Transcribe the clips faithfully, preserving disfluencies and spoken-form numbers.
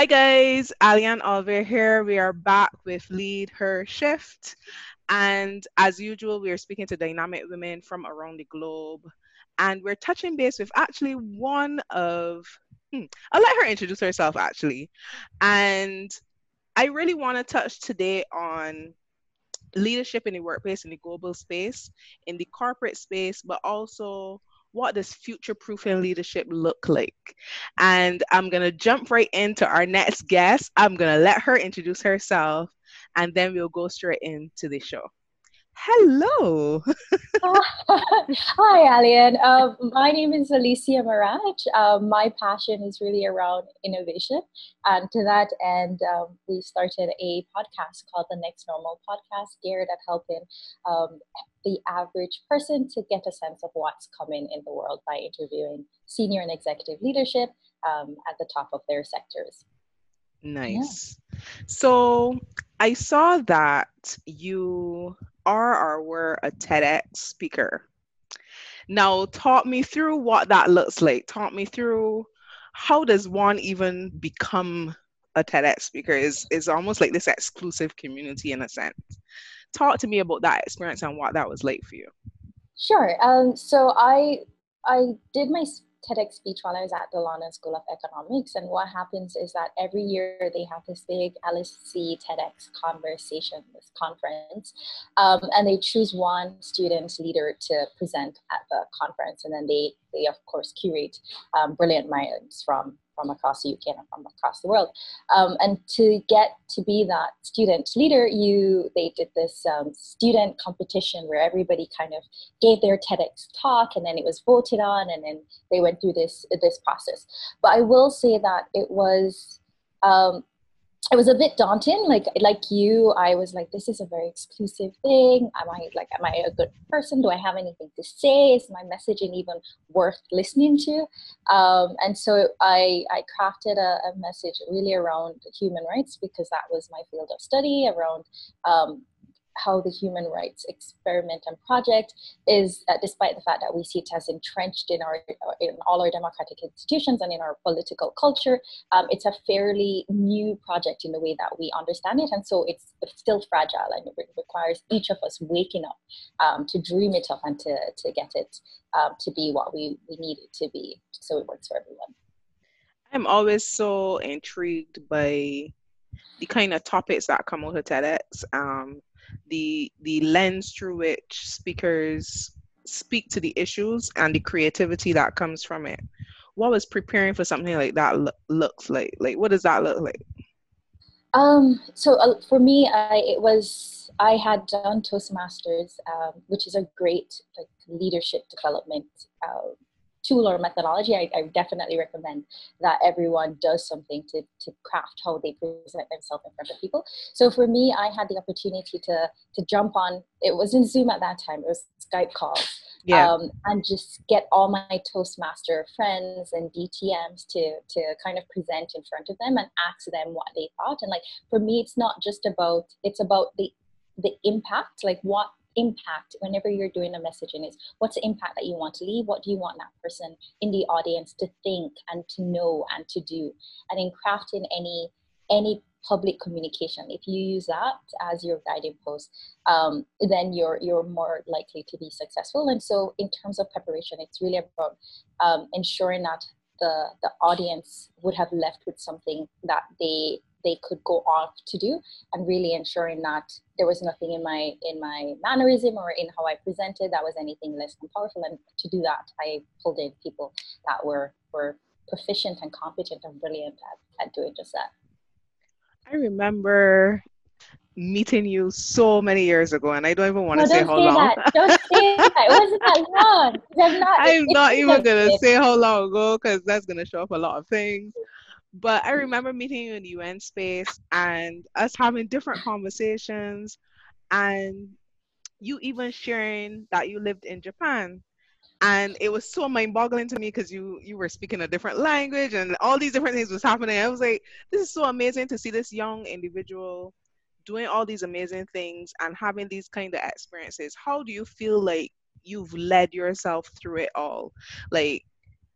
Hi guys, Alian Oliver here. We are back with Lead Her Shift. And as usual, we are speaking to dynamic women from around the globe. And we're touching base with actually one of, hmm, I'll let her introduce herself actually. And I really want to touch today on leadership in the workplace, in the global space, in the corporate space, but also what does future proofing leadership look like? And I'm going to jump right into our next guest. I'm going to let her introduce herself and then we'll go straight into the show. Hello. Hi, Alian. Um, my name is Alicia Maraj. Um, my passion is really around innovation. And to that end, um, we started a podcast called The Next Normal Podcast, geared at helping um, the average person to get a sense of what's coming in the world by interviewing senior and executive leadership um, at the top of their sectors. Yeah. Nice. So I saw that you are or were a TEDx speaker. Now, talk me through what that looks like. Talk me through how does one even become a TEDx speaker? Is is almost like this exclusive community in a sense. Talk to me about that experience and what that was like for you. Sure. Um, so I I did my s- TEDx speech while I was at the London School of Economics, and what happens is that every year they have this big L S C TEDx conversation, this conference, um, and they choose one student leader to present at the conference, and then they they of course curate um, brilliant minds from from across the U K and from across the world. Um, and to get to be that student leader, you they did this um, student competition where everybody kind of gave their TEDx talk, and then it was voted on, and then they went through this this process. But I will say that it was um, it was a bit daunting. Like like you, I was like, this is a very exclusive thing. Am I like, am I a good person? Do I have anything to say? Is my messaging even worth listening to? Um, and so I I crafted a, a message really around human rights, because that was my field of study, around um, how the human rights experiment and project is, uh, despite the fact that we see it as entrenched in our in all our democratic institutions and in our political culture, um, it's a fairly new project in the way that we understand it, and so it's, it's still fragile, and it requires each of us waking up um, to dream it up and to to get it um, to be what we we need it to be, so it works for everyone. I'm always so intrigued by the kind of topics that come out of TEDx, um, the the lens through which speakers speak to the issues and the creativity that comes from it. What was preparing for something like that lo- looks like? Like, what does that look like? Um, so uh, for me, I, it was, I had done Toastmasters, um, which is a great like leadership development uh, tool or methodology. I, I definitely recommend that everyone does something to, to craft how they present themselves in front of people. So for me, I had the opportunity to to jump on. It wasn't Zoom at that time; it was Skype calls, Yeah. um, and just get all my Toastmaster friends and D T Ms to to kind of present in front of them and ask them what they thought. And like for me, it's not just about, it's about the the impact, like what impact, whenever you're doing a messaging, is what's the impact that you want to leave, what do you want that person in the audience to think and to know and to do. And in crafting any any public communication, if you use that as your guiding post, um, then you're you're more likely to be successful. And so in terms of preparation, it's really about um, ensuring that the the audience would have left with something that they they could go off to do, and really ensuring that there was nothing in my in my mannerism or in how I presented that was anything less than powerful. And to do that, I pulled in people that were were proficient and competent and brilliant at, at doing just that. I remember meeting you so many years ago, and I don't even want to No, say don't how say long. that. Don't say that. It wasn't that long. I'm not. It, I'm it not couldn't even have gonna been. say how long ago because that's gonna show up a lot of things. But I remember meeting you in the U N space and us having different conversations, and you even sharing that you lived in Japan. And it was so mind-boggling to me because you you were speaking a different language and all these different things was happening. I was like, this is so amazing to see this young individual doing all these amazing things and having these kind of experiences. How do you feel like you've led yourself through it all? Like,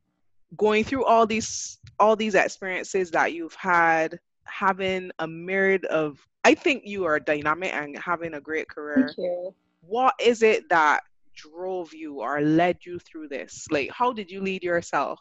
going through all these all these experiences that you've had, having a myriad of, I think you are dynamic and having a great Thank career. you. What is it that drove you or led you through this? Like, how did you lead yourself?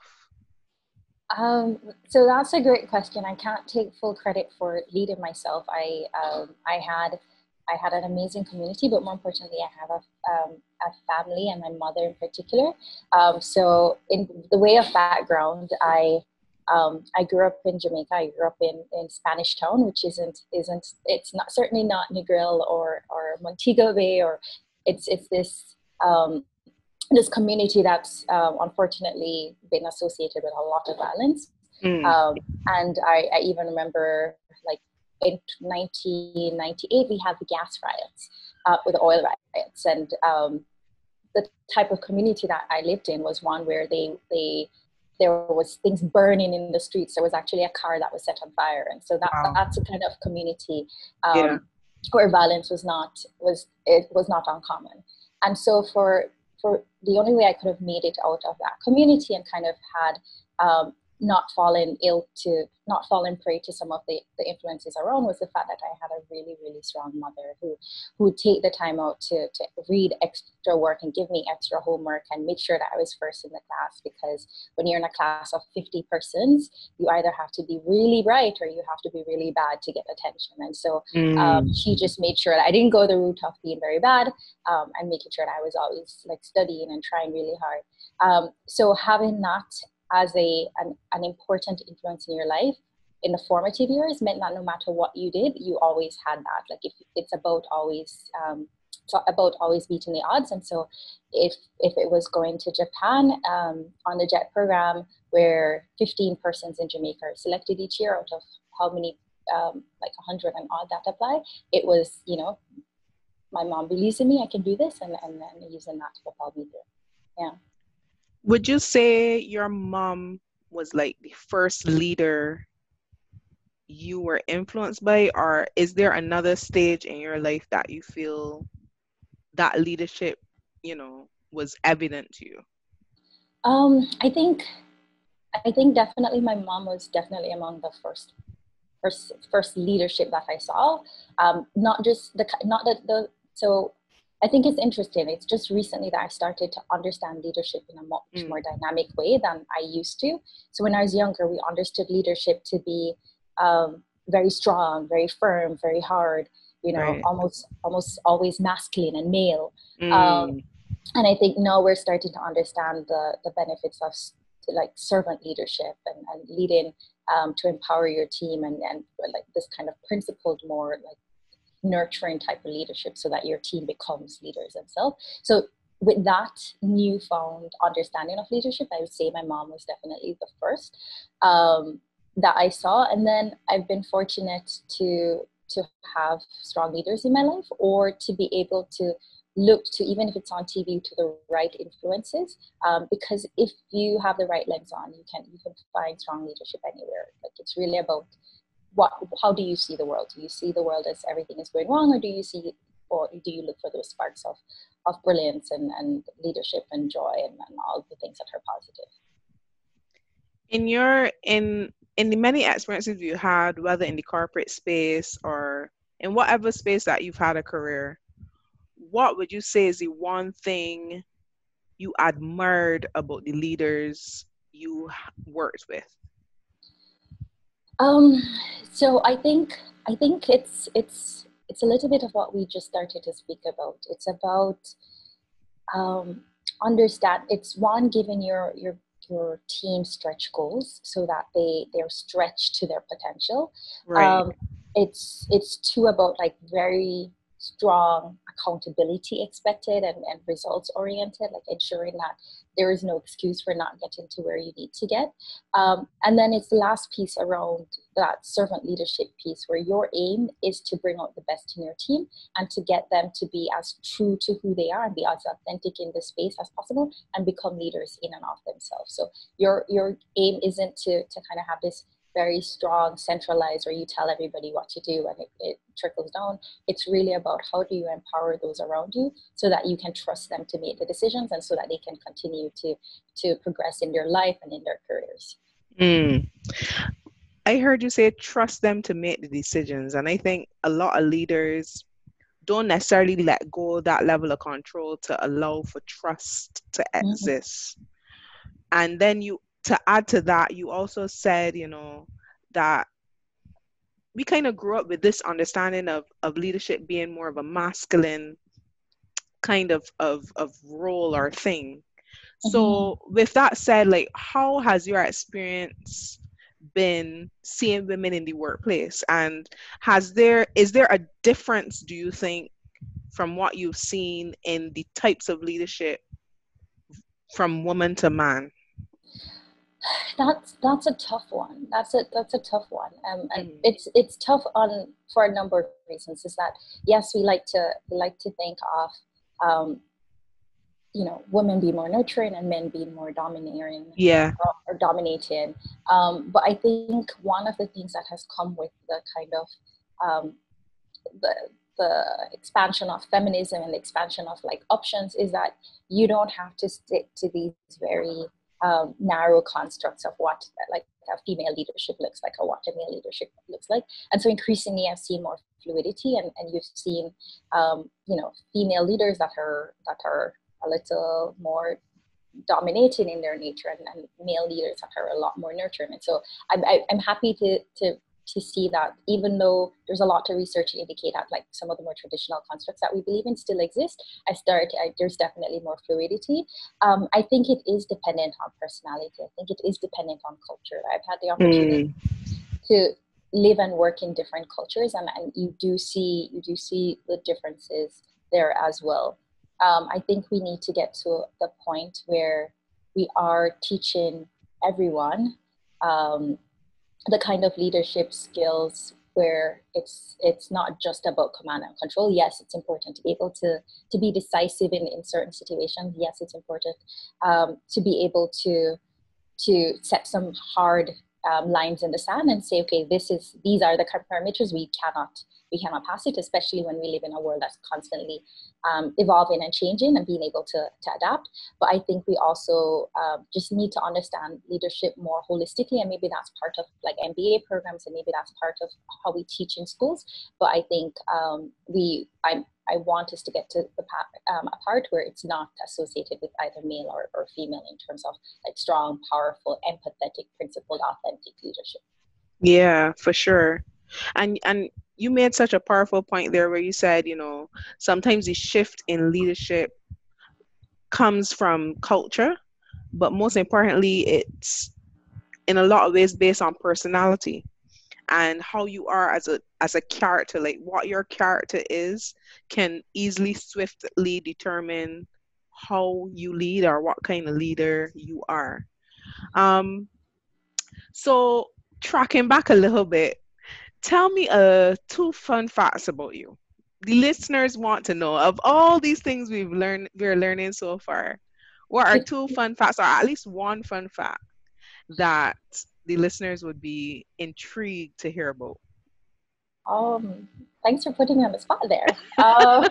Um, so that's a great question. I can't take full credit for leading myself. I um, I had I had an amazing community, but more importantly, I have a um, a family and my mother in particular. Um, so in the way of background, I um, I grew up in Jamaica. I grew up in, in Spanish Town, which isn't isn't it's not certainly not Negril or or Montego Bay, or it's it's this um, this community that's um, unfortunately been associated with a lot of violence. Mm. Um, and I, I even remember, like, in nineteen ninety-eight, we had the gas riots, uh, with the oil riots. And um, the type of community that I lived in was one where they, they, there was things burning in the streets. There was actually a car that was set on fire. And so that, Wow. that's a kind of community Yeah. um, where violence was not, was, it was not uncommon. And so for, for the only way I could have made it out of that community and kind of had um, not fallen ill to, not fallen prey to some of the, the influences around, was the fact that I had a really, really strong mother who, who would take the time out to, to read extra work and give me extra homework and make sure that I was first in the class. Because when you're in a class of fifty persons, you either have to be really bright or you have to be really bad to get attention. And so um, Mm. she just made sure that I didn't go the route of being very bad, um, and making sure that I was always like studying and trying really hard. Um, so having that as a an, an important influence in your life in the formative years meant that no matter what you did, you always had that. Like, if it's about always um, it's about always beating the odds. And so if if it was going to Japan um, on the JET program, where fifteen persons in Jamaica are selected each year out of how many, um, like a hundred and odd that apply, it was, you know, my mom believes in me, I can do this, and, and then using that to propel me through. Yeah. Would you say your mom was like the first leader you were influenced by, or is there another stage in your life that you feel that leadership, you know, was evident to you? Um, I think, I think definitely my mom was definitely among the first, first, first leadership that I saw. Um, not just the, not that the, so I think it's interesting. It's just recently that I started to understand leadership in a much Mm. more dynamic way than I used to. So when I was younger, we understood leadership to be um, very strong, very firm, very hard, you know, Right. almost, almost always masculine and male. Um, Mm. and I think now we're starting to understand the, the benefits of like servant leadership and, and leading um, to empower your team, and, and like this kind of principled, more like nurturing type of leadership, so that your team becomes leaders themselves. So with that newfound understanding of leadership, I would say my mom was definitely the first um, that I saw. And then I've been fortunate to to have strong leaders in my life, or to be able to look to, even if it's on T V, to the right influences. Um, because if you have the right lens on, you can you can find strong leadership anywhere. Like, it's really about what, how do you see the world? Do you see the world as everything is going wrong, or do you see, or do you look for those sparks of, of brilliance and, and leadership and joy, and, and all the things that are positive? In your in in the many experiences you had, whether in the corporate space or in whatever space that you've had a career, what would you say is the one thing you admired about the leaders you worked with? Um, so I think I think it's it's it's a little bit of what we just started to speak about. It's about um, understand. It's one, giving your your your team stretch goals so that they they're stretched to their potential. Right. Um, it's it's two, about like very strong accountability expected, and, and results oriented, like ensuring that there is no excuse for not getting to where you need to get. Um, and then it's the last piece around that servant leadership piece, where your aim is to bring out the best in your team and to get them to be as true to who they are and be as authentic in the space as possible, and become leaders in and of themselves. So your your aim isn't to to kind of have this very strong, centralized, where you tell everybody what to do and it, it trickles down. It's really about how do you empower those around you so that you can trust them to make the decisions and so that they can continue to to progress in their life and in their careers. Mm. I heard you say trust them to make the decisions. And I think a lot of leaders don't necessarily let go of that level of control to allow for trust to Mm-hmm. exist. And then you, to add to that, you also said, you know, that we kind of grew up with this understanding of, of leadership being more of a masculine kind of, of, of role or thing. Mm-hmm. So with that said, like, how has your experience been seeing women in the workplace, and has there is there a difference, do you think, from what you've seen in the types of leadership from woman to man? That's that's a tough one. That's a that's a tough one. Um, and Mm-hmm. it's it's tough on for a number of reasons. Is that yes, we like to we like to think of um, you know, women being more nurturing and men being more domineering Yeah. or, or dominating. Um, but I think one of the things that has come with the kind of um, the the expansion of feminism and the expansion of like options is that you don't have to stick to these very um, narrow constructs of what like a female leadership looks like or what a male leadership looks like. And so increasingly I've seen more fluidity, and, and you've seen um, you know, female leaders that are that are a little more dominating in their nature, and, and male leaders that are a lot more nurturing. And so I'm, I, I'm happy to, to to see that even though there's a lot to research to indicate that like some of the more traditional constructs that we believe in still exist, I start I, there's definitely more fluidity. Um, I think it is dependent on personality. I think it is dependent on culture. I've had the opportunity Mm. to live and work in different cultures, and, and you do see you do see the differences there as well. Um, I think we need to get to the point where we are teaching everyone um, the kind of leadership skills where it's it's not just about command and control. Yes, it's important to be able to to be decisive in, in certain situations. Yes, it's important um, to be able to to set some hard um, lines in the sand and say, okay, this is these are the parameters we cannot we cannot pass it, especially when we live in a world that's constantly um, evolving and changing and being able to, to adapt. But I think we also uh, just need to understand leadership more holistically, and maybe that's part of like M B A programs, and maybe that's part of how we teach in schools. But I think um, we I'm I want us to get to the um, a part where it's not associated with either male or, or female in terms of like strong, powerful, empathetic, principled, authentic leadership. Yeah, for sure. And and you made such a powerful point there where you said, you know, sometimes the shift in leadership comes from culture, but most importantly, it's in a lot of ways based on personality and how you are as a as a character. Like what your character is can easily swiftly determine how you lead or what kind of leader you are. Um, so tracking back a little bit, tell me uh two fun facts about you. The listeners want to know, of all these things we've learned we're learning so far, what are two fun facts, or at least one fun fact that the listeners would be intrigued to hear about? Um, thanks for putting me on the spot there. Uh,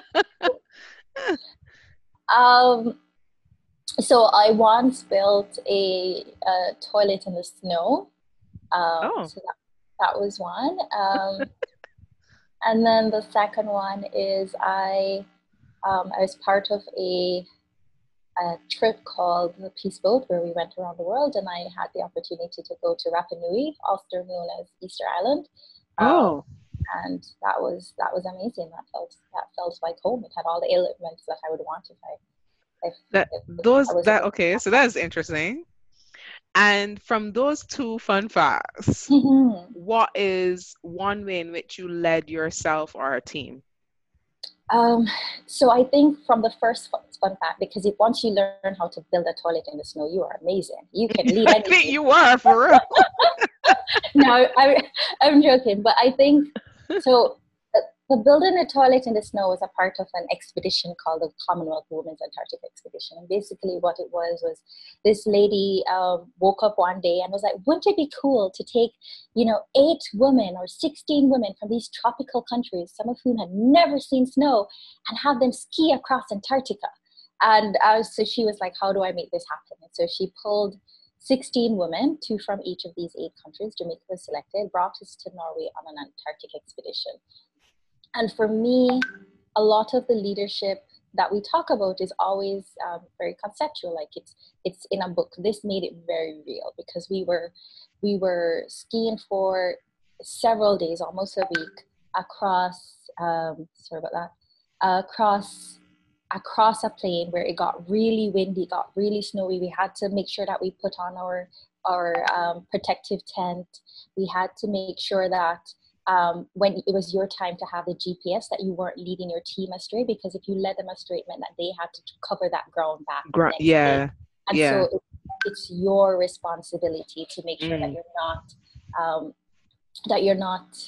um, so I once built a, a toilet in the snow. Um, Oh. so that, that was one. Um, and then the second one is I um, I was part of a a trip called the Peace Boat, where we went around the world, and I had the opportunity to go to Rapa Nui, also known as Easter Island. Um, Oh. and that was that was amazing. That felt that felt like home. It had all the elements that I would want if I if, That if I those was that able okay, so that is interesting. And from those two fun facts, to. Mm-hmm. what is one way in which you led yourself or a team? Um, so I think from the first fun fact, because if once you learn how to build a toilet in the snow, you are amazing. You can lead I think anything. you are, for real. No, I, I'm joking, but I think so. But building a toilet in the snow was a part of an expedition called the Commonwealth Women's Antarctic Expedition. And basically what it was was this lady um, woke up one day and was like, wouldn't it be cool to take, you know, eight women or sixteen women from these tropical countries, some of whom had never seen snow, and have them ski across Antarctica? And uh, so she was like, how do I make this happen? And so she pulled sixteen women, two from each of these eight countries. Jamaica was selected, brought us to Norway on an Antarctic expedition. And for me, a lot of the leadership that we talk about is always um, very conceptual. Like it's it's in a book. This made it very real because we were we were skiing for several days, almost a week, across. Um, sorry about that. Uh, across across a plain where it got really windy, got really snowy. We had to make sure that we put on our our um, protective tent. We had to make sure that um, when it was your time to have the G P S, that you weren't leading your team astray, because if you led them astray, it meant that they had to cover that ground back. Gra- yeah. Day. And yeah. so it, it's your responsibility to make sure mm. that you're not, um, that you're not,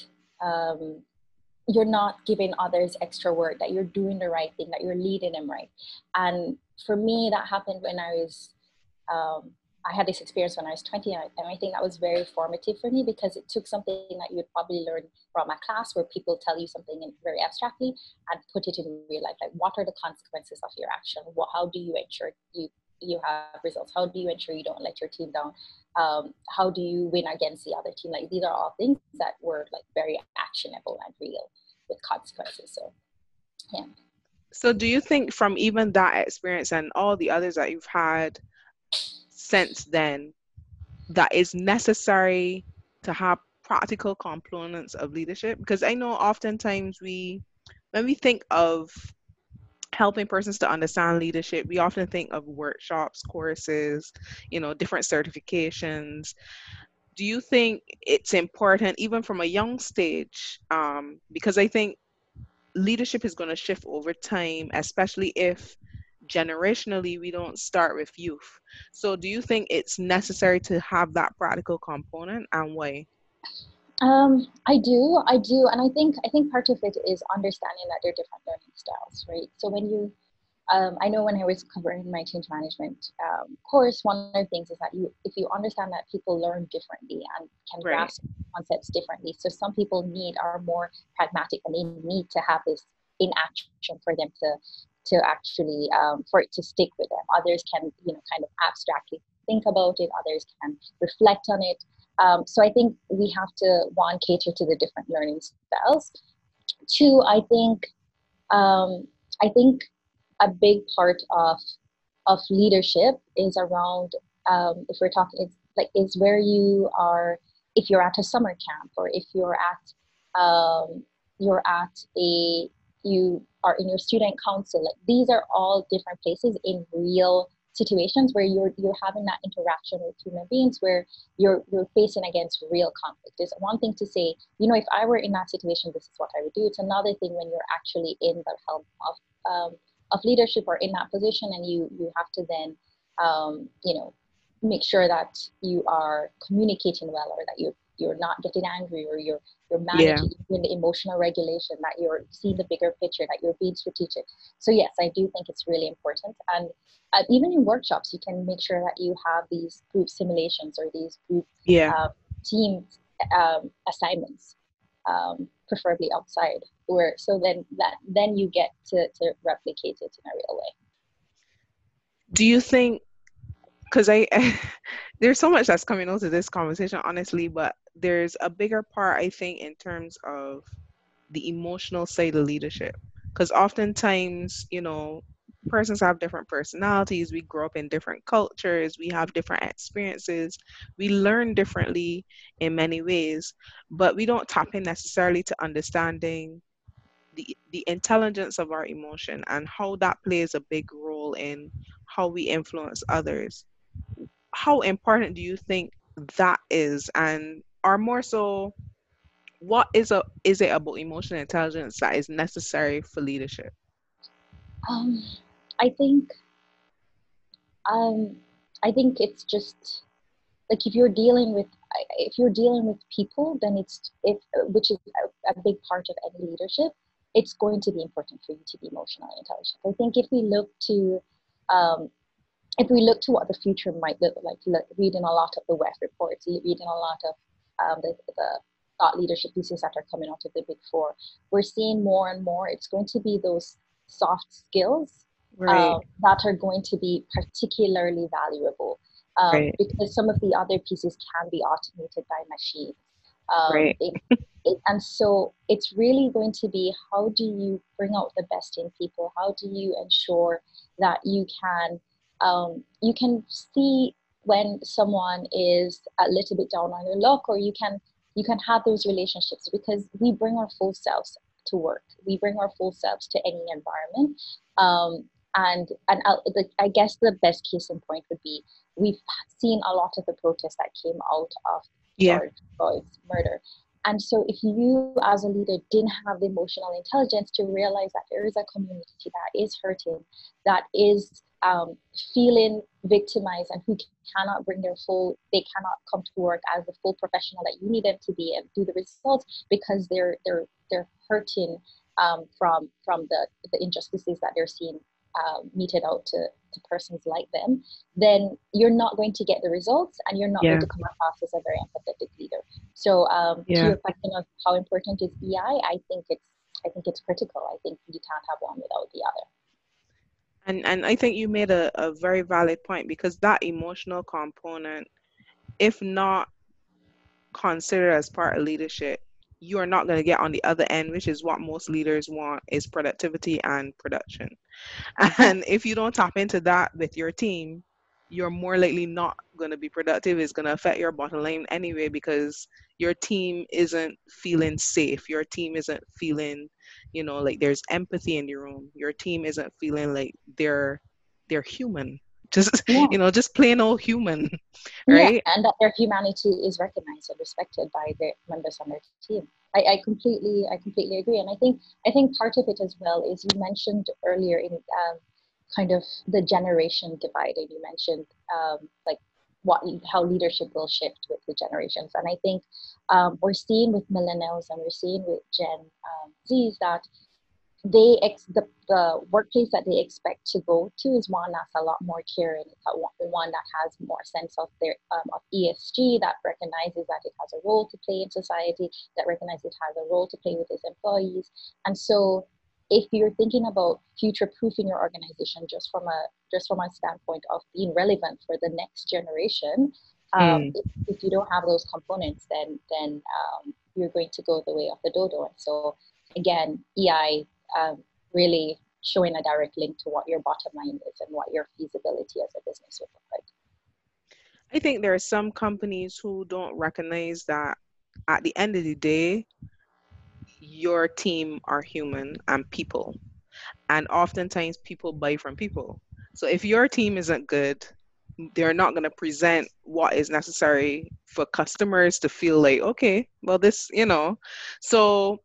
um, you're not giving others extra work, that you're doing the right thing, that you're leading them right. And for me, that happened when I was, um, I had this experience when I was twenty, and I think that was very formative for me, because it took something that you would probably learn from a class where people tell you something very abstractly and put it in real life. Like, what are the consequences of your action? What, how do you ensure you, you have results? How do you ensure you don't let your team down? Um, how do you win against the other team? Like, these are all things that were like very actionable and real with consequences. So, yeah. So do you think from even that experience and all the others that you've had since then, that is necessary to have practical components of leadership? Because I know oftentimes we, when we think of helping persons to understand leadership, we often think of workshops, courses, you know, different certifications. Do you think it's important, even from a young stage? Um, because I think leadership is going to shift over time, especially if generationally we don't start with youth. So do you think it's necessary to have that practical component, and why? Um, I do, I do. And I think, I think part of it is understanding that there are different learning styles, right? So when you, um, I know when I was covering my change management um, course, one of the things is that you, if you understand that people learn differently and can right. grasp concepts differently. So some people need, are more pragmatic, and they need to have this in action for them to, to actually, um, for it to stick with them. Others can, you know, kind of abstractly think about it. Others can reflect on it. Um, so I think we have to, one, cater to the different learning styles. Two, I think, um, I think a big part of of leadership is around, um, if we're talking, it's like, is where you are, if you're at a summer camp, or if you're at, um, you're at a, you are in your student council. Like, these are all different places in real situations where you're you're having that interaction with human beings, where you're you're facing against real conflict. It's one thing to say, you know, if I were in that situation, this is what I would do. It's another thing when you're actually in the helm of um, of leadership, or in that position, and you you have to then um, you know, make sure that you are communicating well, or that you you're not getting angry, or you're you're managing yeah. the emotional regulation, that you're seeing the bigger picture, that you're being strategic. So yes, I do think it's really important. And uh, even in workshops, you can make sure that you have these group simulations, or these group yeah. uh, team um, assignments, um, preferably outside, where so then that then you get to, to replicate it in a real way. Do you think, because I there's so much that's coming out of this conversation, honestly, but there's a bigger part, I think, in terms of the emotional side of leadership, because oftentimes, you know, persons have different personalities, we grow up in different cultures, we have different experiences, we learn differently in many ways, but we don't tap in necessarily to understanding the the intelligence of our emotion and how that plays a big role in how we influence others. How important do you think that is? And or more so, what is a is it about emotional intelligence that is necessary for leadership? Um, I think, um, I think it's just like, if you're dealing with if you're dealing with people, then it's if which is a, a big part of any leadership. it's going to be important for you to be emotionally intelligent. I think if we look to um, if we look to what the future might look like, look, reading a lot of the W E F reports, reading a lot of um, the, the thought leadership pieces that are coming out of the big four, we're seeing more and more it's going to be those soft skills Right. uh, that are going to be particularly valuable um, Right. because some of the other pieces can be automated by machines. Um, Right. it, it, and so it's really going to be, how do you bring out the best in people? How do you ensure that you can um, you can see when someone is a little bit down on their luck, or you can you can have those relationships, because we bring our full selves to work. We bring our full selves to any environment. Um, and and I, the, I guess the best case in point would be, we've seen a lot of the protests that came out of Yeah. George Floyd's murder. And so if you as a leader didn't have the emotional intelligence to realize that there is a community that is hurting, that is um, feeling victimized, and who cannot bring their full, they cannot come to work as the full professional that you need them to be and do the results, because they're they're they're hurting um, from from the the injustices that they're seeing um, meted out to, to persons like them, then you're not going to get the results, and you're not going Yeah. to come across as a very empathetic leader. So um, to Yeah. your question of how important is E I, I think it's I think it's critical. I think you can't have one without the other. And and I think you made a, a very valid point, because that emotional component, if not considered as part of leadership, you are not going to get on the other end, which is what most leaders want, is productivity and production. And if you don't tap into that with your team, you're more likely not going to be productive. It's going to affect your bottom line anyway, because your team isn't feeling safe. Your team isn't feeling, you know, like there's empathy in the room. Your team isn't feeling like they're they're human. Just, Yeah. you know, just plain old human, Yeah, right? and that their humanity is recognized and respected by the members on their team. I, I completely, I completely agree, and I think, I think part of it as well is, you mentioned earlier in um, kind of the generation divide, and you mentioned um, like what how leadership will shift with the generations, and I think um, we're seeing with millennials and we're seeing with Gen um, Zs that they ex- the, the workplace that they expect to go to is one that's a lot more caring. It's a, one that has more sense of their um, of E S G, that recognizes that it has a role to play in society, that recognizes it has a role to play with its employees. And so if you're thinking about future proofing your organization just from a just from a standpoint of being relevant for the next generation, um, Mm. if, if you don't have those components, then then um, you're going to go the way of the dodo. And so again, E I um, really showing a direct link to what your bottom line is and what your feasibility as a business would look like. I think there are some companies who don't recognize that at the end of the day, your team are human and people. And oftentimes people buy from people. So if your team isn't good, they're not going to present what is necessary for customers to feel like, okay, well, this, you know. So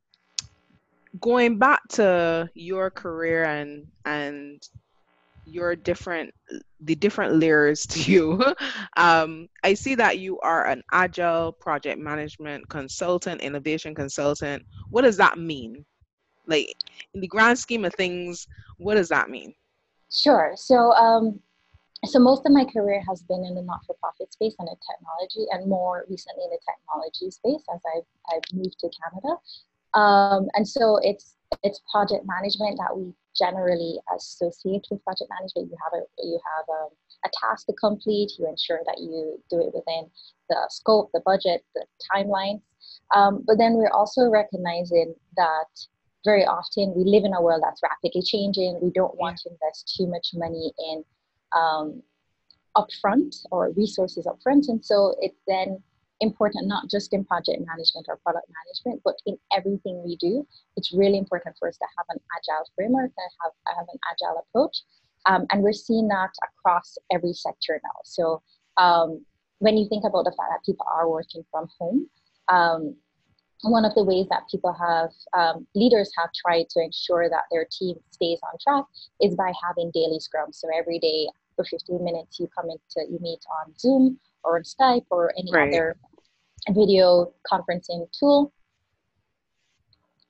going back to your career and and your different the different layers to you, um, I see that you are an agile project management consultant, innovation consultant. What does that mean? Like, in the grand scheme of things, what does that mean? Sure. So um, so most of my career has been in the not-for-profit space and in technology, and more recently in the technology space as I've, I've moved to Canada. Um, and so it's it's project management that we generally associate with project management. You have a you have a, a task to complete. You ensure that you do it within the scope, the budget, the timelines. Um, but then we're also recognizing that very often we live in a world that's rapidly changing. We don't Yeah. want to invest too much money in um, upfront or resources upfront. And so it's then important, not just in project management or product management, but in everything we do. It's really important for us to have an agile framework and have, have an agile approach. Um, and we're seeing that across every sector now. So um, when you think about the fact that people are working from home, um, one of the ways that people have, um, leaders have tried to ensure that their team stays on track is by having daily scrums. So every day for fifteen minutes, you come into, you meet on Zoom or on Skype or any Right. other video conferencing tool.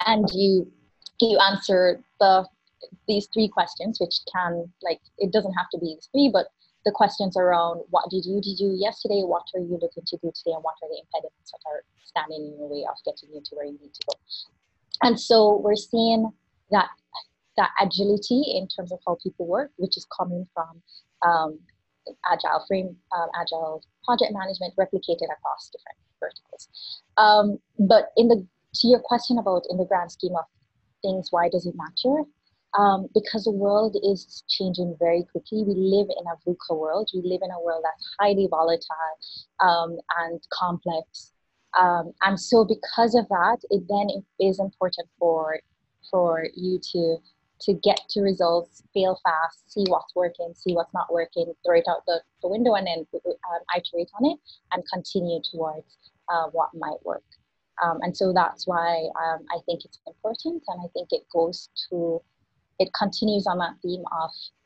and you you answer the these three questions, which can, like, it doesn't have to be these three, but the questions around what did you do yesterday, what are you looking to do today, and what are the impediments that are standing in your way of getting you to where you need to go. And so we're seeing that that agility in terms of how people work, which is coming from um, agile frame, um, agile project management, replicated across different verticals. Um, but in the to your question about in the grand scheme of things, why does it matter? Um, because the world is changing very quickly. We live in a VUCA world. We live in a world that's highly volatile um, and complex. Um, and so because of that, it then is important for for you to to get to results, fail fast, see what's working, see what's not working, throw it out the, the window, and then um, iterate on it and continue towards uh, what might work. Um, and so that's why um, I think it's important, and I think it goes to, it continues on that theme of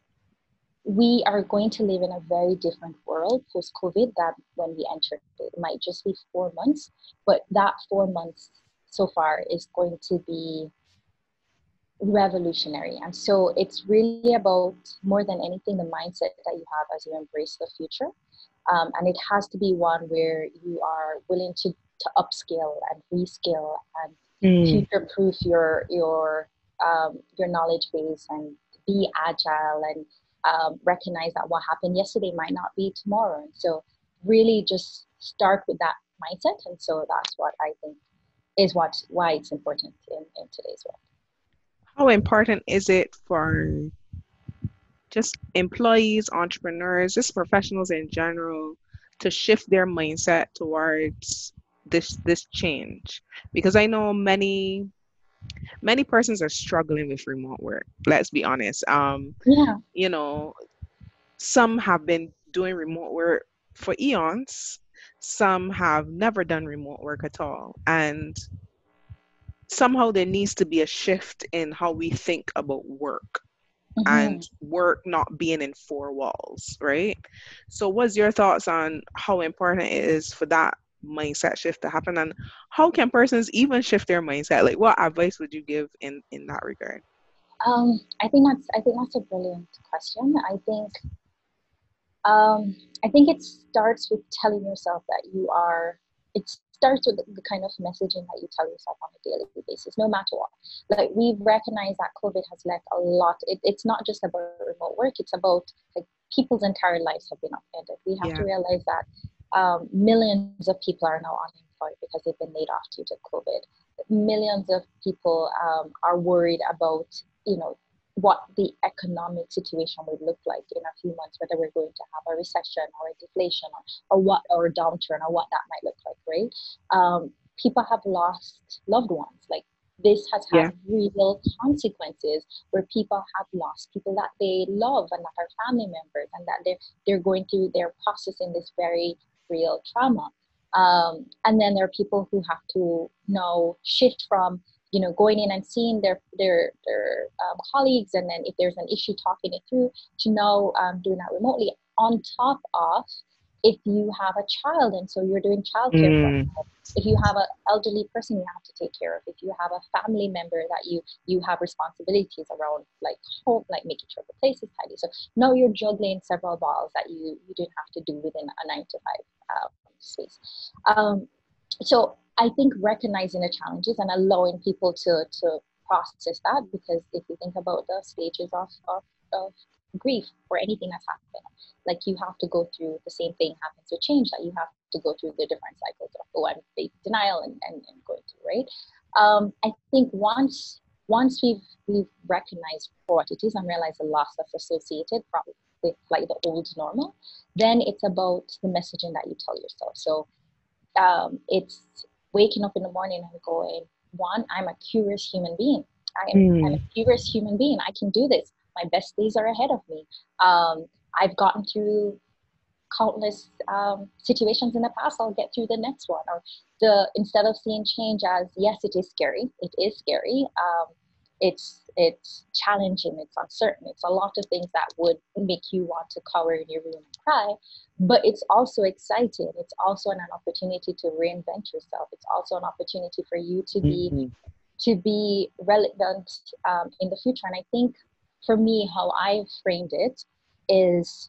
we are going to live in a very different world post-COVID than when we entered it. It might just be four months, but that four months so far is going to be revolutionary. And so it's really about, more than anything, the mindset that you have as you embrace the future. Um, and it has to be one where you are willing to, to upskill and reskill and mm. future-proof your your um, your knowledge base and be agile and um, recognize that what happened yesterday might not be tomorrow. And so really just start with that mindset. And so that's what I think is what why it's important in, in today's world. How important is it for just employees, entrepreneurs, just professionals in general to shift their mindset towards this this change? Because I know many many persons are struggling with remote work. Let's be honest. Um, yeah. You know, some have been doing remote work for eons. Some have never done remote work at all. And somehow there needs to be a shift in how we think about work. Mm-hmm. And work not being in four walls, right? So what's your thoughts on how important it is for that mindset shift to happen, and how can persons even shift their mindset? Like, what advice would you give in in that regard? Um, I think that's I think that's a brilliant question. I think um, I think it starts with telling yourself that you are. It starts with the, the kind of messaging that you tell yourself on a daily basis, no matter what. Like, we recognize that COVID has left a lot. It, it's not just about remote work. It's about, like, people's entire lives have been upended. We have yeah. to realize that um, millions of people are now unemployed because they've been laid off due to COVID. Millions of people um, are worried about, you know, what the economic situation would look like in a few months, whether we're going to have a recession or a deflation or, or what, or a downturn, or what that might look like, right? Um, people have lost loved ones. Like, this has had yeah. real consequences where people have lost people that they love and that are family members, and that they're, they're going through, they're processing this very real trauma. Um, and then there are people who have to now shift from, you know, going in and seeing their their their um, colleagues, and then if there's an issue, talking it through, to now um, doing that remotely. On top of, if you have a child and so you're doing childcare, mm. for if you have an elderly person you have to take care of, if you have a family member that you you have responsibilities around, like home, like making sure the place is tidy. So now you're juggling several balls that you you didn't have to do within a nine to five uh, space. Um, so I think recognizing the challenges and allowing people to to process that, because if you think about the stages of, of, of grief or anything that's happened, like, you have to go through the same thing happens with change, that you have to go through the different cycles of, oh, I'm faith denial and, and, and going through, right? Um, I think once once we've we've recognized for what it is and realized the loss that's associated from with, like, the old normal, then it's about the messaging that you tell yourself. So um, it's waking up in the morning and going, one, I'm a curious human being. I am mm. I'm a curious human being. I can do this. My best days are ahead of me. Um, I've gotten through countless um, situations in the past. I'll get through the next one. Or the instead of seeing change as, yes, it is scary. It is scary. Um, it's it's challenging. It's uncertain. It's a lot of things that would make you want to cower in your room and cry. But it's also exciting. It's also an, an opportunity to reinvent yourself. It's also an opportunity for you to be mm-hmm. to be relevant um, in the future. And I think for me, how I've framed it is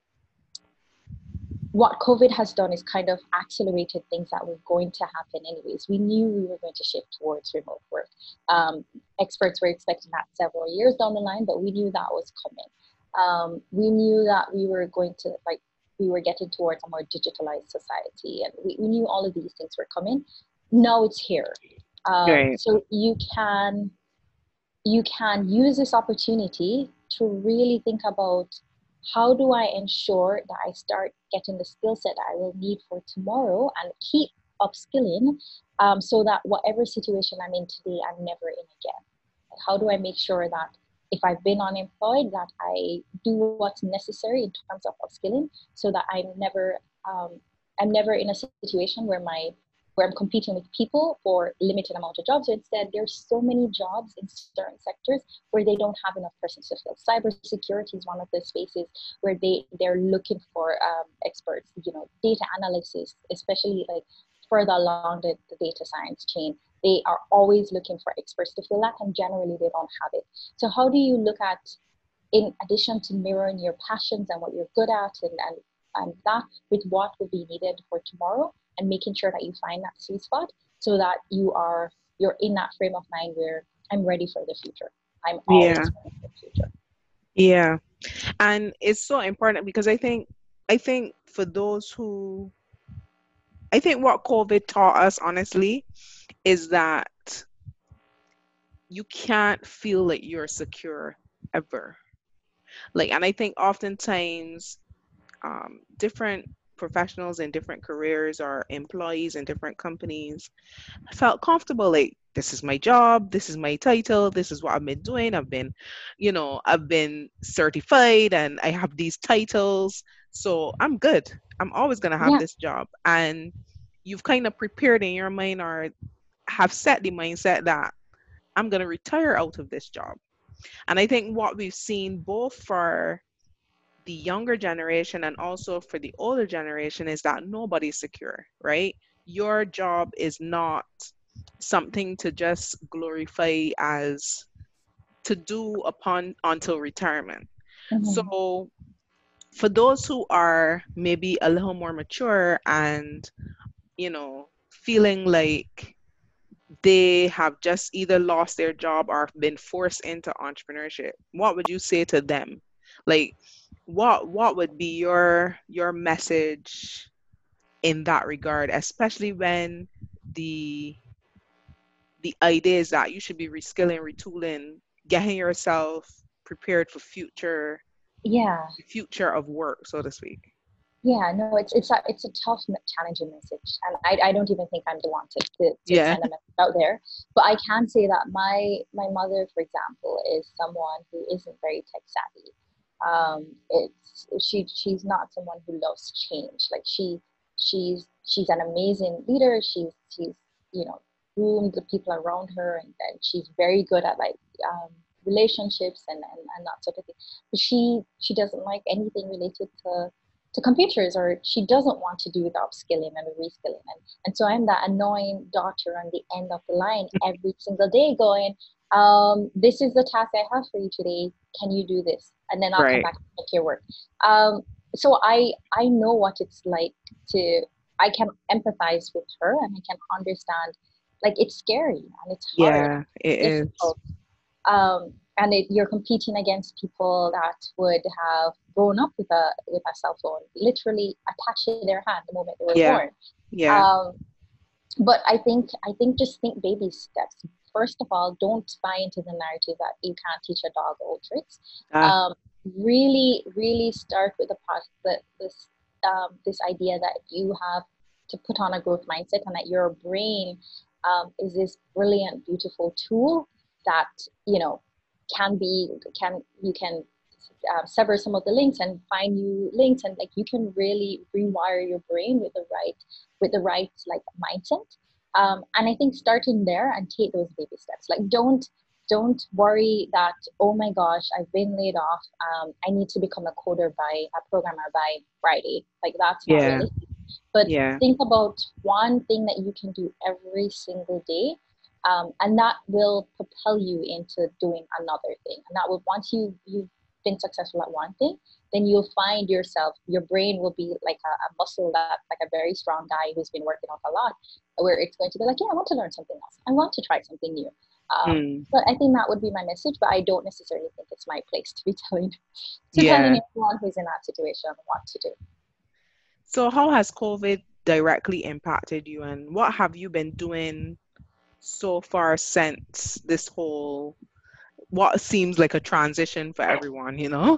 what COVID has done is kind of accelerated things that were going to happen anyways. We knew we were going to shift towards remote work. Um, experts were expecting that several years down the line, but we knew that was coming. Um, we knew that we were going to, like, we were getting towards a more digitalized society, and we, we knew all of these things were coming. Now it's here. Um, Right. so you can, you can use this opportunity to really think about, how do I ensure that I start getting the skill set that I will need for tomorrow and keep upskilling, um, so that whatever situation I'm in today, I'm never in again? How do I make sure that if I've been unemployed, that I do what's necessary in terms of upskilling, so that I'm never, um, I'm never in a situation where my where I'm competing with people for limited amount of jobs. So instead, there's so many jobs in certain sectors where they don't have enough persons to fill. Cybersecurity is one of the spaces where they, they're looking for um, experts, you know, data analysis, especially like further along the, the data science chain. They are always looking for experts to fill that, and generally they don't have it. So how do you look at, in addition to mirroring your passions and what you're good at, and, and, and that with what will be needed for tomorrow, and making sure that you find that sweet spot, so that you are, you're in that frame of mind where I'm ready for the future. I'm always Yeah. ready for the future. Yeah. And it's so important because I think I think for those who I think what COVID taught us honestly is that you can't feel like you're secure ever. Like, and I think oftentimes um, different professionals in different careers or employees in different companies felt comfortable, like, this is my job, this is my title, this is what I've been doing, I've been, you know, I've been certified and I have these titles, so I'm good, I'm always going to have Yeah, this job. And you've kind of prepared in your mind, or have set the mindset that I'm going to retire out of this job. And I think what we've seen both for the younger generation and also for the older generation is that nobody's secure, right? Your job is not something to just glorify as to do upon until retirement. mm-hmm. So for those who are maybe a little more mature and, you know, feeling like they have just either lost their job or been forced into entrepreneurship, what would you say to them? Like, what what would be your your message in that regard, especially when the the idea is that you should be reskilling, retooling, getting yourself prepared for future Yeah. the future of work, so to speak. Yeah, no, it's it's a it's a tough, challenging message, and I, I don't even think I'm the one to, to, to Yeah. send a message out there. But I can say that my my mother, for example, is someone who isn't very tech savvy. Um, it's she she's not someone who loves change. Like she she's she's an amazing leader. She's she's you know groomed the people around her, and, and she's very good at like um, relationships and, and and that sort of thing. But she she doesn't like anything related to to computers, or she doesn't want to do the upskilling and the reskilling. And, and so I'm that annoying daughter on the end of the line every single day going, um, this is the task I have for you today. Can you do this? And then I'll come Right. back and check your work. Um, so I, I know what it's like to, I can empathize with her, and I can understand, like, it's scary and it's hard, Yeah, it it's is. difficult. Um, and it, you're competing against people that would have grown up with a with a cell phone literally attached to their hand the moment they were Yeah. born. Yeah. Um, but I think I think just think baby steps. First of all, don't buy into the narrative that you can't teach a dog old tricks. Ah, Um, really, really start with the part that this um, this idea that you have to put on a growth mindset, and that your brain um, is this brilliant, beautiful tool that you know can be can you can uh, sever some of the links and find new links, and like you can really rewire your brain with the right with the right like mindset. Um, and I think starting there and take those baby steps. Like don't don't worry that, oh my gosh, I've been laid off, um, I need to become a coder by a programmer by Friday. Like that's not yeah. realistic. But Yeah. think about one thing that you can do every single day Um, and that will propel you into doing another thing. And that will, once you, you've been successful at one thing, then you'll find yourself, your brain will be like a, a muscle that, like a very strong guy who's been working out a lot, where it's going to be like, yeah, I want to learn something else. I want to try something new. Um, Mm. but I think that would be my message, but I don't necessarily think it's my place to be telling, to Yeah. telling anyone who's in that situation what to do. So how has COVID directly impacted you, and what have you been doing so far since this whole, what seems like a transition for everyone, you know?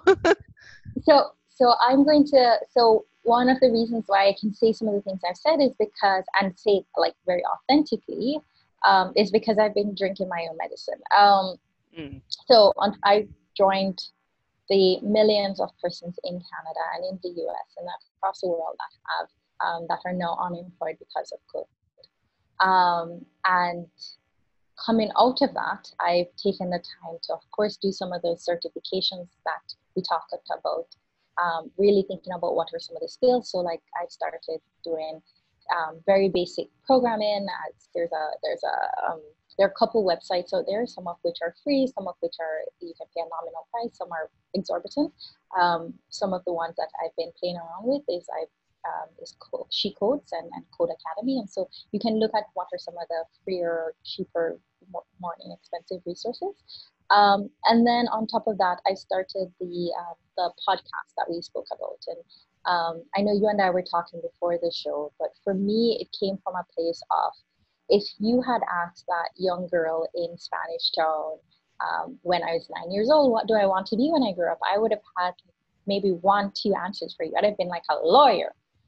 So, so I'm going to, so one of the reasons why I can say some of the things I've said is because, and say it like very authentically, um, is because I've been drinking my own medicine. Um, Mm. so on, I joined the millions of persons in Canada and in the U S and across the world that have, um, that are now unemployed because of COVID. Um, and coming out of that, I've taken the time to, of course, do some of those certifications that we talked about, um, really thinking about what are some of the skills. So like I started doing um, very basic programming. As there's a, there's a, um, there are a couple websites out there, some of which are free, some of which are, you can pay a nominal price, some are exorbitant. Um, some of the ones that I've been playing around with is I've Um, is called She Codes and, and Code Academy. And so you can look at what are some of the freer, cheaper, more, more inexpensive resources. Um, and then on top of that, I started the um, the podcast that we spoke about. And um, I know you and I were talking before the show, but for me, it came from a place of, if you had asked that young girl in Spanish Town um, when I was nine years old, what do I want to be when I grew up? I would have had maybe one, two answers for you. I'd have been like a lawyer.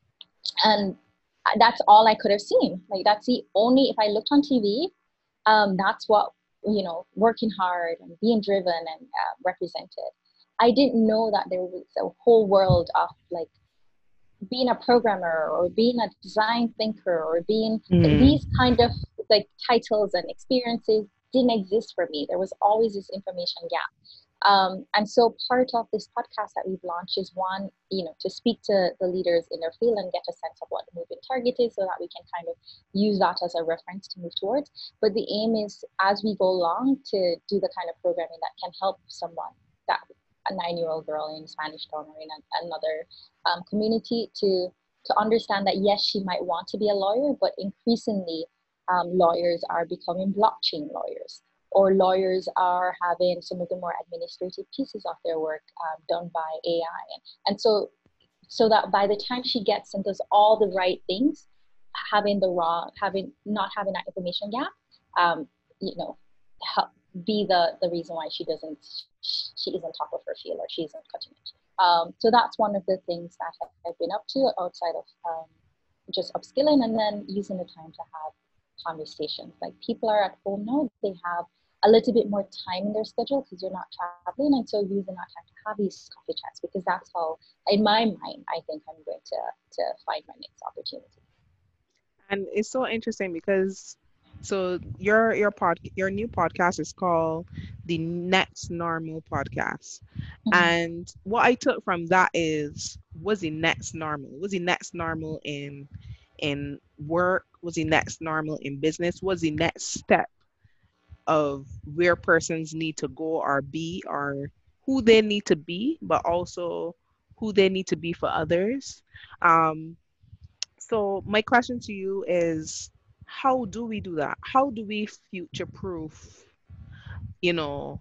And that's all I could have seen. Like that's the only, if I looked on T V, um, that's what, you know, working hard and being driven and uh, represented. I didn't know that there was a whole world of like being a programmer or being a design thinker or being Mm. these kind of like titles and experiences didn't exist for me. There was always this information gap. Um, and so part of this podcast that we've launched is one, you know, to speak to the leaders in their field and get a sense of what the movement target is so that we can kind of use that as a reference to move towards. But the aim is, as we go along, to do the kind of programming that can help someone, that a nine-year-old girl in Spanish Town or in a, another um, community to, to understand that, yes, she might want to be a lawyer, but increasingly um, lawyers are becoming blockchain lawyers. Or lawyers are having some of the more administrative pieces of their work um, done by A I. And, and so, so that by the time she gets and does all the right things, having the wrong, having, not having that information gap, um, you know, help be the, the reason why she doesn't, she isn't top of her field or she isn't cutting edge. Um, so that's one of the things that I've been up to outside of um, just upskilling, and then using the time to have conversations. Like people are at home now, they have a little bit more time in their schedule because you're not traveling, and so using that time to have these coffee chats, because that's how, in my mind, I think I'm going to to find my next opportunity. And it's so interesting because so your your pod your new podcast is called the Next Normal Podcast. Mm-hmm. And what I took from that is, was he next normal? Was he next normal in in work? Was he next normal in business? Was he next step of where persons need to go or be, or who they need to be, but also who they need to be for others? Um, so my question to you is, how do we do that? How do we future proof, you know,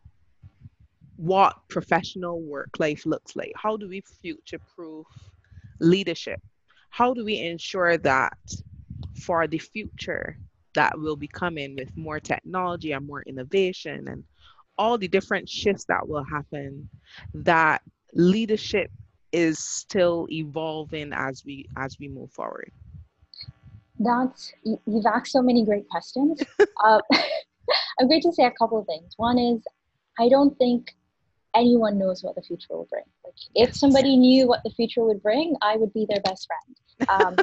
what professional work life looks like? How do we future proof leadership? How do we ensure that for the future that will be coming with more technology and more innovation and all the different shifts that will happen, that leadership is still evolving as we as we move forward? That's, you've asked so many great questions. uh, I'm going to say a couple of things. One is, I don't think anyone knows what the future will bring. Like, if Yes. somebody knew what the future would bring, I would be their best friend. Um,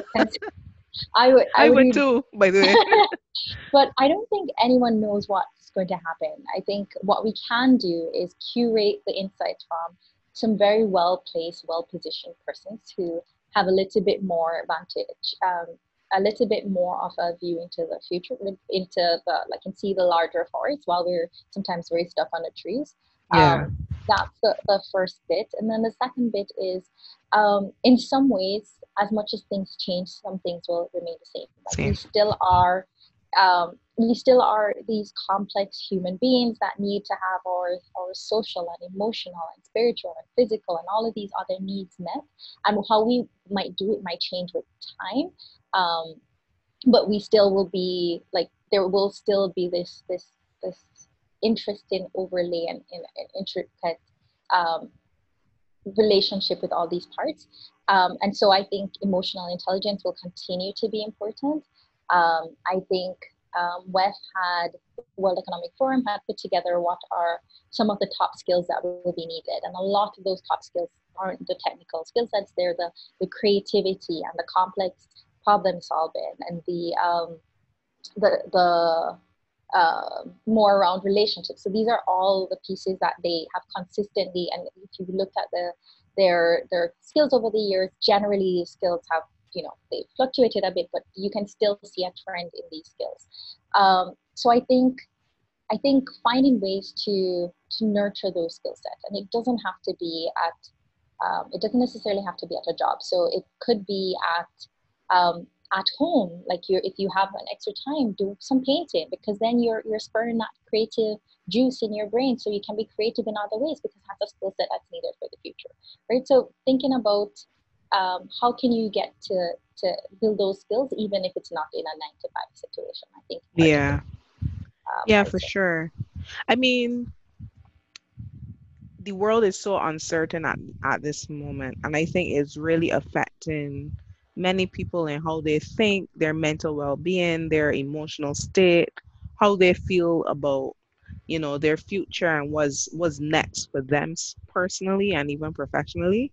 I would, I, I would, would be, too, by the way. but I don't think anyone knows what's going to happen. I think what we can do is curate the insights from some very well placed, well positioned persons who have a little bit more advantage, um, a little bit more of a view into the future, into the, like, and see the larger forest while we're sometimes very stuck on the trees. Yeah. Um, that's the, the first bit. And then the second bit is, um, in some ways, as much as things change, some things will remain the same. Like Same. we still are, um, we still are these complex human beings that need to have our, our social and emotional and spiritual and physical and all of these other needs met. And how we might do it might change with time. Um, but we still will be like, there will still be this, this, this interesting overlay and, and, and intricate um, relationship with all these parts. Um, and so I think emotional intelligence will continue to be important. Um, I think um, W E F had, World Economic Forum had put together what are some of the top skills that will be needed. And a lot of those top skills aren't the technical skill sets, they're the, the creativity and the complex problem solving and the, um, the, the uh, more around relationships. So these are all the pieces that they have consistently, and if you looked at the their their skills over the years, generally skills have, you know, they fluctuated a bit, but you can still see a trend in these skills. Um, so I think I think finding ways to to nurture those skill sets, and it doesn't have to be at um, it doesn't necessarily have to be at a job. So it could be at um, at home, like you if you have an extra time, do some painting, because then you're you're spurring that creative juice in your brain, so you can be creative in other ways because that's a skill set that's needed for the future, right? So thinking about um, how can you get to to build those skills even if it's not in a nine to five situation, I think. Yeah. Um, Yeah, I for say. sure. I mean, the world is so uncertain at, at this moment, and I think it's really affecting many people in how they think, their mental well-being, their emotional state, how they feel about, you know, their future and what's what's next for them s- personally and even professionally.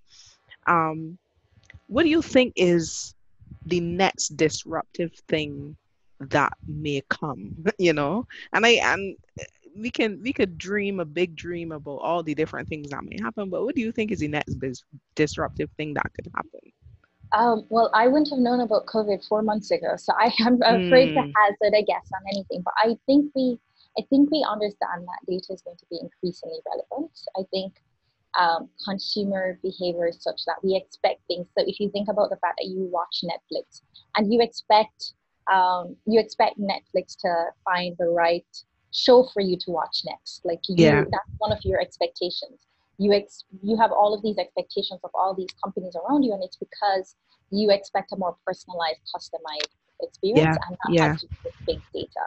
Um, what do you think is the next disruptive thing that may come? You know, and I and we can we could dream a big dream about all the different things that may happen, but what do you think is the next bis- disruptive thing that could happen? Um, well, I wouldn't have known about COVID four months ago, so I am afraid to Mm, hazard a guess on anything. But I think we, I think we understand that data is going to be increasingly relevant. I think um, consumer behavior is such that we expect things. So if you think about the fact that you watch Netflix and you expect, um, you expect Netflix to find the right show for you to watch next. Like yeah, you, that's one of your expectations. You ex- you have all of these expectations of all these companies around you, and it's because you expect a more personalized, customized experience, yeah, and that has yeah, to do with big data.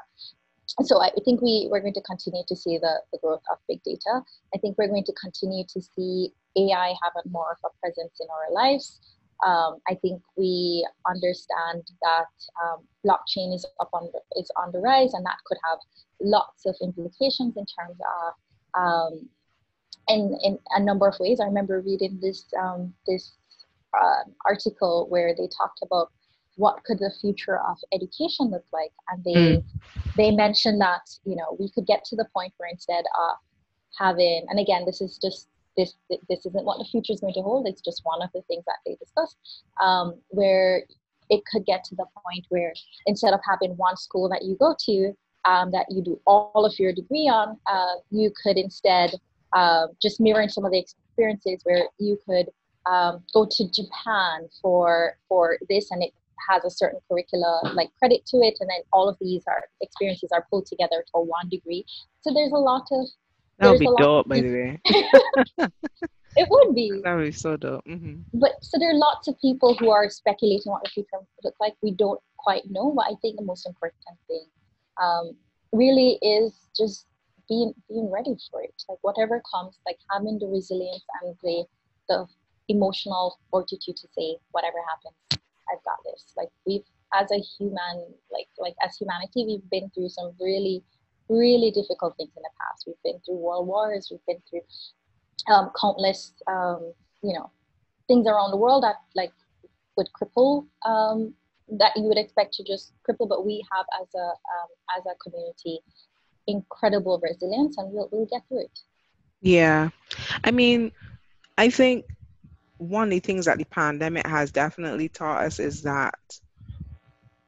So I think we, we're going to continue to see the, the growth of big data. I think we're going to continue to see A I have a more of a presence in our lives. Um, I think we understand that um, blockchain is up on the, is on the rise, and that could have lots of implications in terms of um, in, in a number of ways. I remember reading this um, this uh, article where they talked about what could the future of education look like, and they mm, they mentioned that, you know, we could get to the point where instead of having, and again, this is just this this isn't what the future is going to hold. It's just one of the things that they discussed, um, where it could get to the point where instead of having one school that you go to, um, that you do all of your degree on, uh, you could instead uh, just mirroring some of the experiences where you could um, go to Japan for for this, and it has a certain curricula like credit to it, and then all of these are experiences are pulled together to one degree. So there's a lot of that would there's be a lot of dope, by these. the way. It would be, That would be so dope. Hmm. but so there are lots of people who are speculating what the future will look like. We don't quite know, but I think the most important thing um, really is just being being ready for it. Like whatever comes, like having the resilience and the the emotional fortitude to say whatever happens, I've got this. Like we've as a human, like like as humanity, we've been through some really really difficult things in the past. We've been through world wars. We've been through um, countless um, you know things around the world that like would cripple um, that you would expect to just cripple, but we have as a um, as a community incredible resilience, and we'll we'll get through it. Yeah. I mean, I think one of the things that the pandemic has definitely taught us is that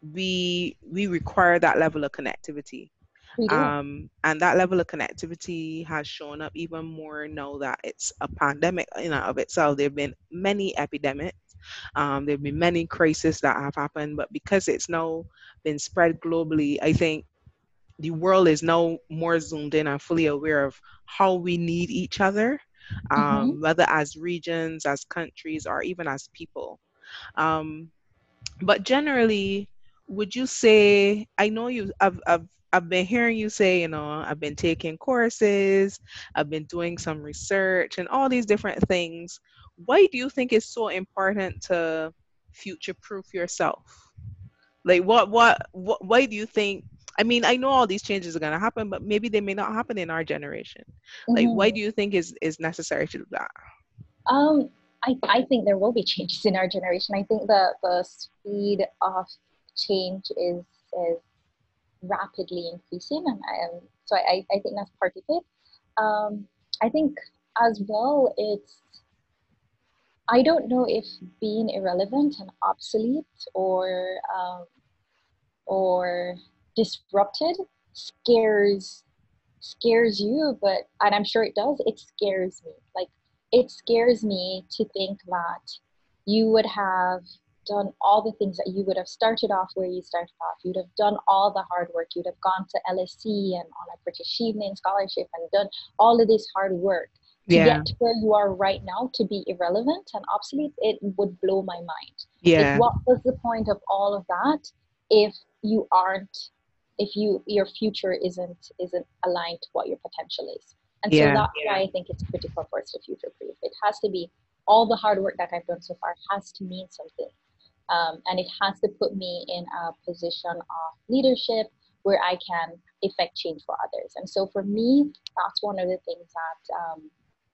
we we require that level of connectivity. We do. Um, and that level of connectivity has shown up even more now that it's a pandemic in and of itself. There have been many epidemics, um, there have been many crises that have happened, but because it's now been spread globally, I think the world is now more zoomed in and fully aware of how we need each other, Mm-hmm. um, whether as regions, as countries, or even as people. Um, but generally, would you say, I know you, I've, I've, I've been hearing you say, you know, I've been taking courses, I've been doing some research and all these different things. Why do you think it's so important to future proof yourself? Like what, what, what, why do you think, I mean, I know all these changes are going to happen, but maybe they may not happen in our generation. Like, why Mm-hmm. do you think is, is necessary to do that? Um, I, I think there will be changes in our generation. I think the, the speed of change is is rapidly increasing, and I, so I, I think that's part of it. Um, I think as well, it's I don't know if being irrelevant and obsolete or um, or disrupted scares scares you, but and I'm sure it does, it scares me. Like it scares me to think that you would have done all the things that you would have started off where you started off. You'd have done all the hard work. You'd have gone to L S E and on a British Evening scholarship and done all of this hard work to Yeah, get to where you are right now, to be irrelevant and obsolete. It would blow my mind. Like, yeah, what was the point of all of that if you aren't if you your future isn't isn't aligned to what your potential is? And so yeah, that's why I think it's critical for us to future proof. It has to be all the hard work that I've done so far has to mean something, um, and it has to put me in a position of leadership where I can effect change for others. And so for me, that's one of the things that um,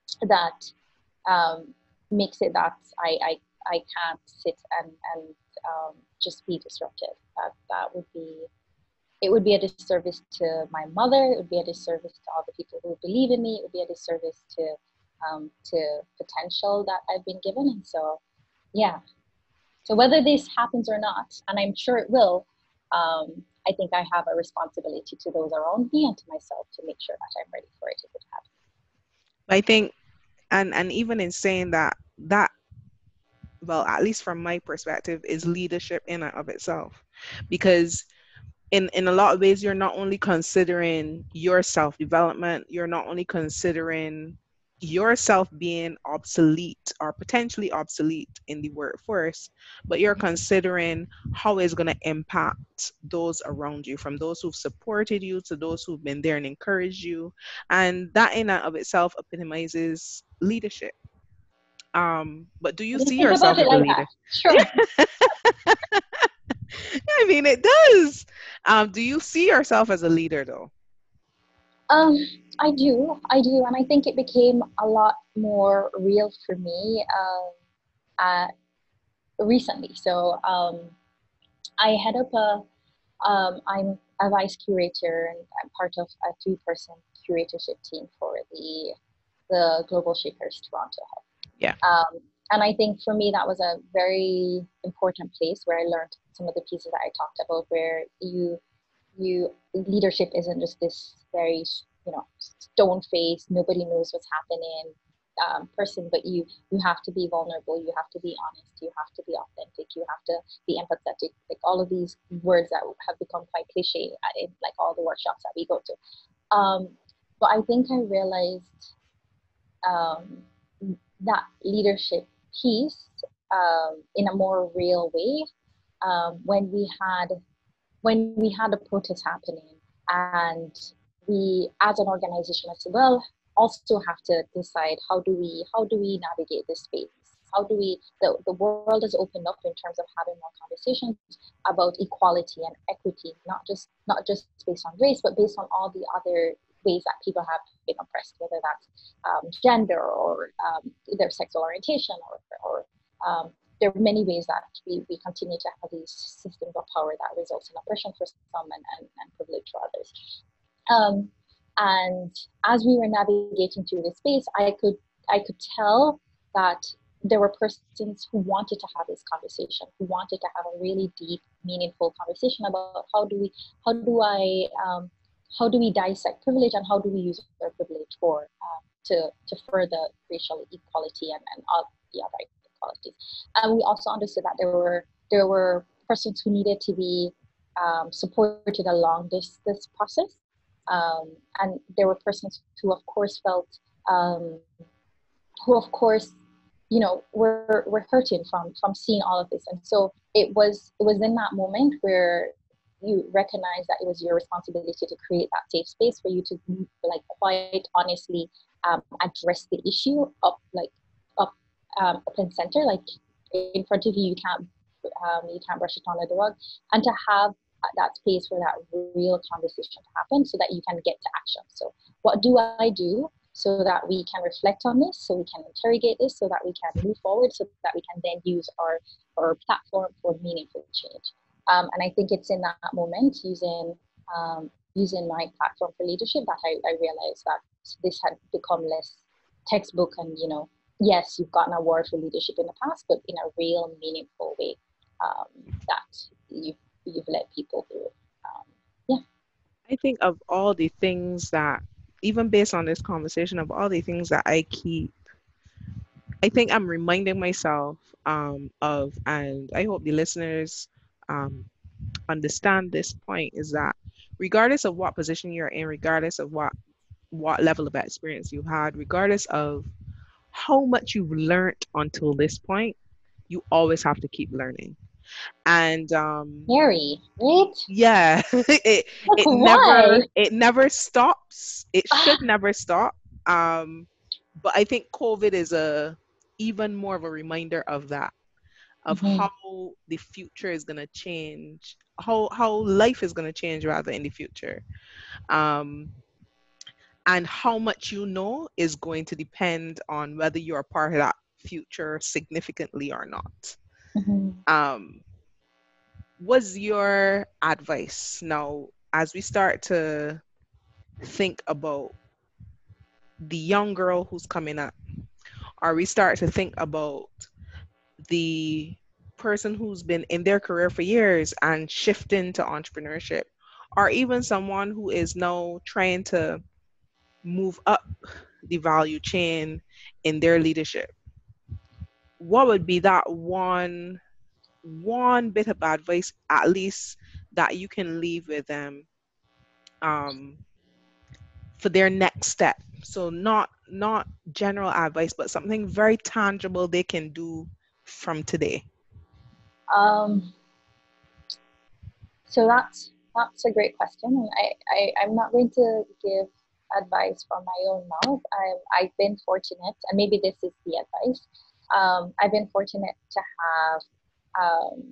that um, makes it that I, I I can't sit and and um, just be disruptive. That that would be it would be a disservice to my mother. It would be a disservice to all the people who believe in me. It would be a disservice to um, to potential that I've been given. And so, yeah. So whether this happens or not, and I'm sure it will, um, I think I have a responsibility to those around me and to myself to make sure that I'm ready for it if it happens. I think, and and even in saying that, that, well, at least from my perspective, is leadership in and of itself, because in in a lot of ways you're not only considering your self development, you're not only considering yourself being obsolete or potentially obsolete in the workforce, but you're considering how it's going to impact those around you, from those who've supported you to those who've been there and encouraged you. And that in and of itself epitomizes leadership. Um, but do I you didn't see think about yourself it as a like that. leader? Sure. I mean, it does. Um, do you see yourself as a leader, though? Um, I do, I do, and I think it became a lot more real for me um, uh, recently. So um, I head up a, um, I'm a vice curator and I'm part of a three-person curatorship team for the the Global Shapers Toronto Hub. Yeah. Um, and I think for me that was a very important place where I learned some of the pieces that I talked about, where you you leadership isn't just this very you know stone faced, nobody knows what's happening um, person, but you you have to be vulnerable, you have to be honest, you have to be authentic, you have to be empathetic, like all of these words that have become quite cliche in like all the workshops that we go to. Um, but I think I realized um, that leadership piece um, in a more real way um, when we had when we had a protest happening, and we as an organization as well also have to decide how do we how do we navigate this space, how do we the, the world has opened up in terms of having more conversations about equality and equity, not just not just based on race but based on all the other ways that people have been oppressed, whether that's um, gender or um, their sexual orientation or, or um, there are many ways that we, we continue to have these systems of power that results in oppression for some and, and, and privilege for others. Um, and as we were navigating through this space, I could I could tell that there were persons who wanted to have this conversation, who wanted to have a really deep meaningful conversation about how do we how do I um, how do we dissect privilege and how do we use our privilege for um, to to further racial equality and, and all the other inequalities. And we also understood that there were there were persons who needed to be um, supported along this this process, um, and there were persons who, of course, felt um, who, of course, you know, were were hurting from from seeing all of this. And so it was it was in that moment where you recognize that it was your responsibility to create that safe space for you to, like, quite honestly um, address the issue up like up um, up in center, like in front of you. You can't um, you can't brush it under the rug, and to have that space for that real conversation to happen so that you can get to action. So what do I do so that we can reflect on this, so we can interrogate this, so that we can move forward, so that we can then use our, our platform for meaningful change. Um, and I think it's in that moment, using um, using my platform for leadership, that I, I realized that this had become less textbook and, you know, yes, you've gotten an award for leadership in the past, but in a real meaningful way um, that you've, you've led people through. Um, yeah. I think of all the things that, even based on this conversation, of all the things that I keep, I think I'm reminding myself um, of, and I hope the listeners um, understand this point, is that regardless of what position you're in, regardless of what what level of experience you had, regardless of how much you've learned until this point, you always have to keep learning. And um, Scary, right? yeah, it Like, it why? never it never stops. It should never stop. Um, but I think COVID is a even more of a reminder of that, of Mm-hmm. how the future is gonna change, how how life is gonna change rather in the future. Um, and how much you know is going to depend on whether you're a part of that future significantly or not. Mm-hmm. Um, was your advice now, as we start to think about the young girl who's coming up, or we start to think about the person who's been in their career for years and shifting to entrepreneurship, or even someone who is now trying to move up the value chain in their leadership, what would be that one one bit of advice at least that you can leave with them um, for their next step? So not not general advice, but something very tangible they can do from today. Um, so that's that's a great question, and I, I I'm not going to give advice from my own mouth. I I've been fortunate, and maybe this is the advice. Um, I've been fortunate to have um,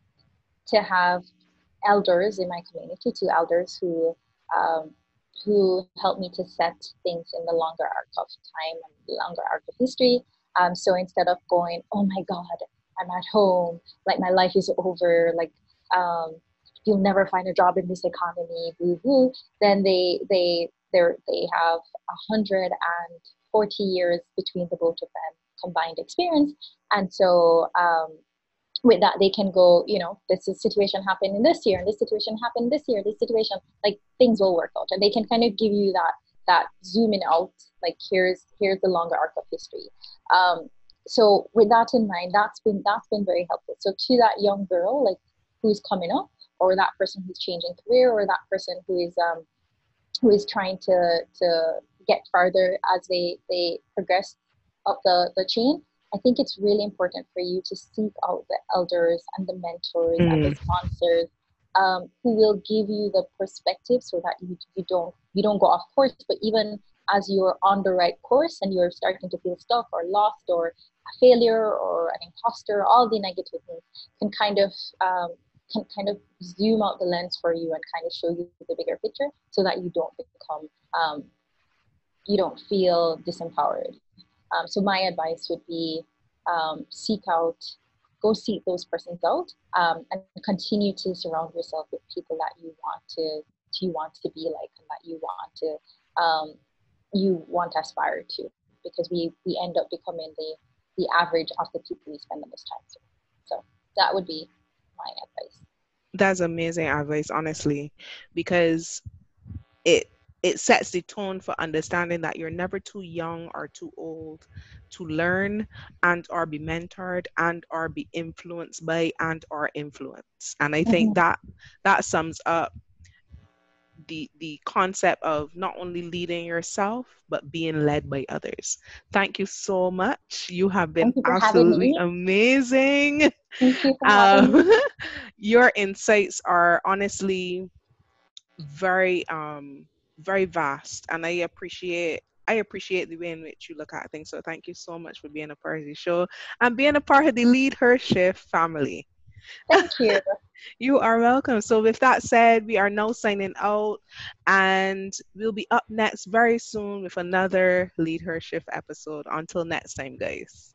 to have elders in my community, two elders who um, who helped me to set things in the longer arc of time and longer arc of history. Um, so instead of going, oh my God, I'm at home, like my life is over, like um, you'll never find a job in this economy, boo boo. Then they they they they have a hundred and forty years between the both of them combined experience, and so um, with that they can go, you know, this is situation happened in this year and this situation happened this year, this situation, like things will work out, and they can kind of give you that that zooming out, like here's here's the longer arc of history. um so with that in mind, that's been that's been very helpful. So to that young girl, like, who's coming up, or that person who's changing career, or that person who is um who is trying to to get farther as they they progress up the the chain, I think it's really important for you to seek out the elders and the mentors and the Mm, sponsors, um, who will give you the perspective so that you you don't you don't go off course. But even as you're on the right course and you're starting to feel stuck or lost or a failure or an imposter, all the negative things can kind of um, can kind of zoom out the lens for you and kind of show you the bigger picture so that you don't become um, you don't feel disempowered. Um, so my advice would be, um, seek out, go seek those persons out, um, and continue to surround yourself with people that you want to, you want to be like, and that you want to, um, you want to aspire to, because we we end up becoming the the average of the people we spend the most time with. So that would be my advice. That's amazing advice, honestly, because it it sets the tone for understanding that you're never too young or too old to learn and or be mentored and or be influenced by and or influence. And I think Mhm. that that sums up the the concept of not only leading yourself but being led by others. Thank you so much. You have been Thank you for having absolutely me. amazing. Thank you for having me. Um, your insights are honestly very um very vast, and I appreciate I appreciate the way in which you look at things. So thank you so much for being a part of the show and being a part of the Lead Her Shift family. Thank you. You are welcome. So with that said, we are now signing out, and we'll be up next very soon with another Lead Her Shift episode. Until next time, guys.